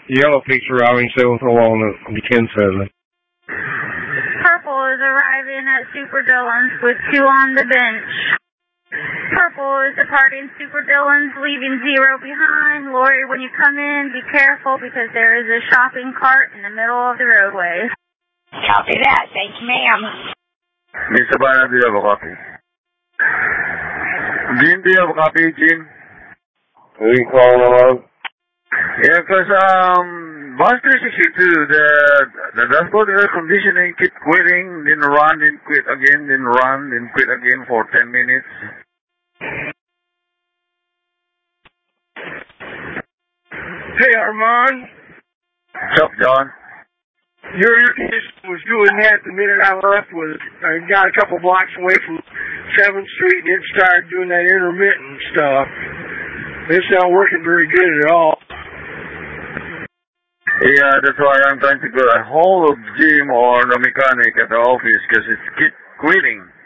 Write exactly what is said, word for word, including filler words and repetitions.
Yellow peaks arriving seven for Walnut on the ten seven. Purple is arriving at Super Dillon's with two on the bench. Purple is departing Super Dillon's, leaving zero behind. Lori, when you come in, be careful because there is a shopping cart in the middle of the roadway. Copy that. Thank you, ma'am. Mister Bynum, do you have a copy? Gene, do you have a copy, Gene? Who you calling on? Yeah, because, um, bus three sixty-two, the, the dashboard air conditioning keep quitting, then run, then quit again, then run, then quit again for ten minutes. Hey, Armand. What's up, John? Your air conditioner was doing that the minute I left. Was I got a couple blocks away from seventh Street and it started doing that intermittent stuff. It's not working very good at all. Yeah, that's why I'm trying to get a hold of Jim or the mechanic at the office because it's keep quitting.